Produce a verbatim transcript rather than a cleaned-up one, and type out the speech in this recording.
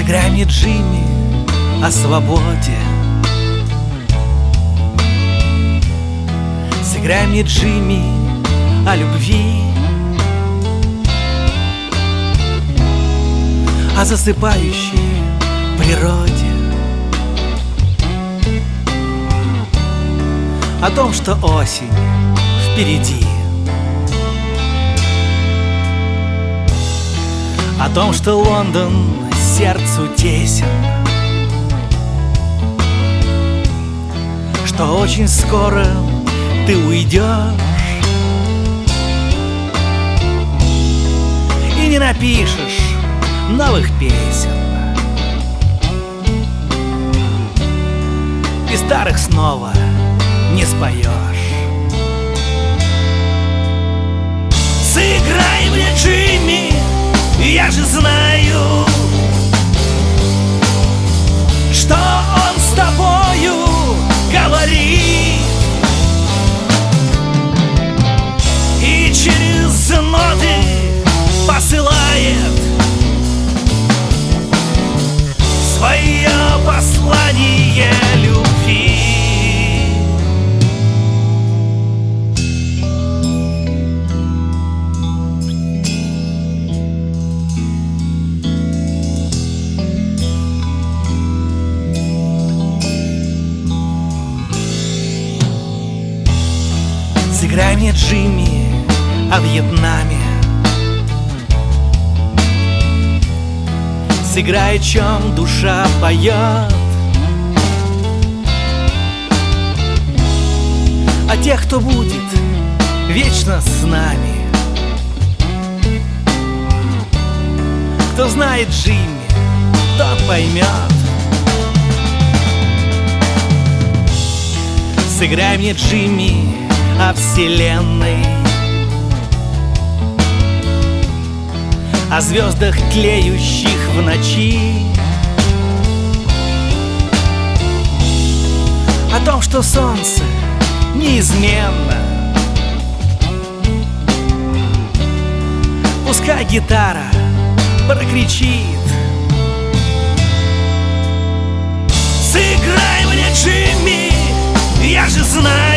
Сыграй мне, Джимми, о свободе. Сыграй мне, Джимми, о любви, о засыпающей природе, о том, что осень впереди, о том, что Лондон сердцу тесен, что очень скоро ты уйдешь и не напишешь новых песен, и старых снова не споешь. Сыграй мне, Джимми, я же знаю, что он с тобою говорит, и через ноты посылает свое послание любви. Сыграй мне, Джимми, о Вьетнаме. Сыграй, о чем душа поет, о тех, кто будет вечно с нами. Кто знает Джимми, тот поймет. Сыграй мне, Джимми, о вселенной, о звездах, тлеющих в ночи, о том, что солнце неизменно. Пускай гитара прокричит. Сыграй мне, Джимми, я же знаю,